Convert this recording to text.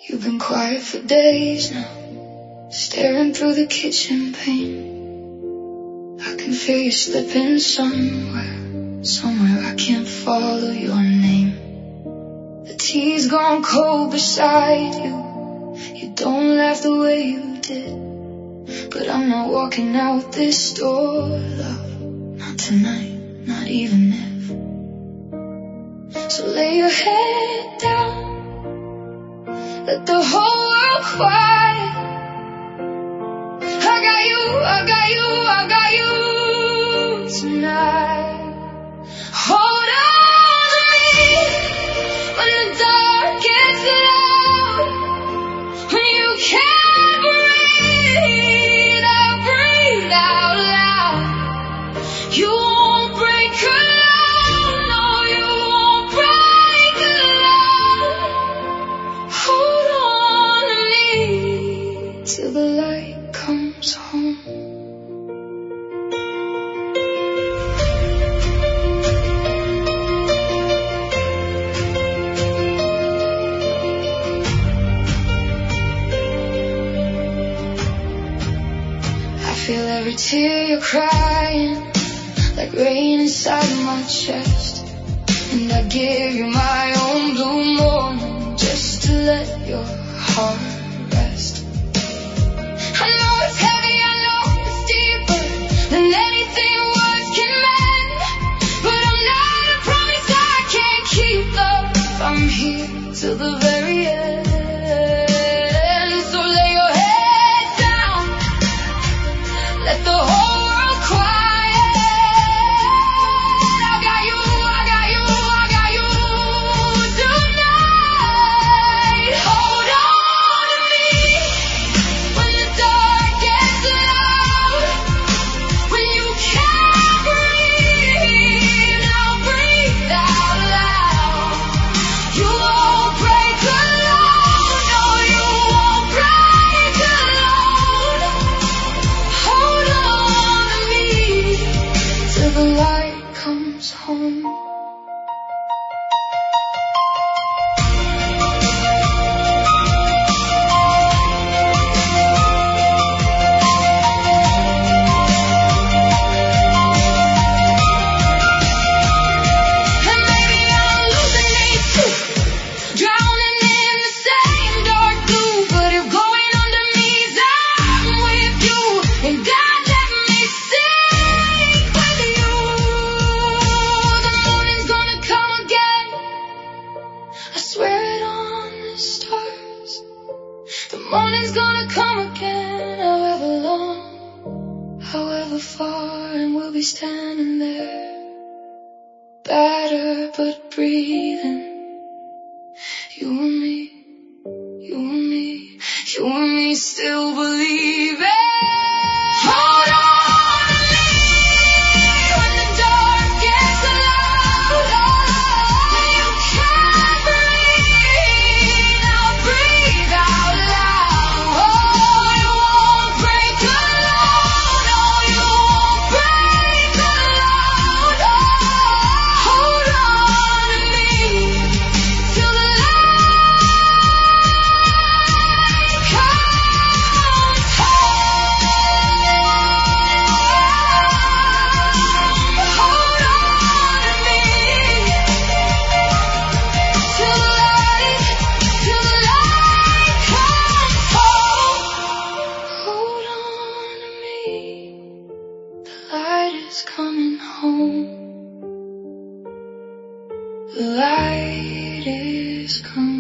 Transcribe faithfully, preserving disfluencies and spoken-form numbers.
You've been quiet for days now, staring through the kitchen pane. I can feel you slipping somewhere, somewhere I can't follow your name. The tea's gone cold beside you, you don't laugh the way you did. But I'm not walking out this door, love, not tonight, not even if. So lay your head down, let the whole world quiet. I got you, I got you, I got you tonight. Hold on to me when the dark gets loud, when you can't breathe, I'll breathe out loud. You won't break alone, no, you won't break alone. Hold on to me till the light comes home. I feel every tear you're crying, like rain inside my chest. And I give you my own blue morning, just to let your heart rest. I know it's heavy, I know it's deeper than anything words can mend, but I'm not a promise I can't keep, love. I'm here till the very end. So lay your head down, let the whole world quiet. I got you, I got you, I got you tonight. Hold on to me when the dark gets loud, when you can't breathe, I'll breathe out loud. You won't break alone, no, you won't break alone. Hold on to me till the light comes home. And maybe I'm hallucinating, drowning in the same dark blue, but if going under means I'm with you, and God let me sink with you. The morning's gonna come again, I swear it on the stars. The morning's gonna come again, however long, however far, and we'll be standing there, battered but breathing. You and me, you and me, you and me still believing. Hold on to me when the dark gets loud, when you can't breathe, I'll breathe out loud. Oh, you won't break alone, no, you won't break alone. Oh, hold on to me till the light comes home. Hold on to me till the light, till the light comes home. Hold on to me, the light is coming home. The light is coming.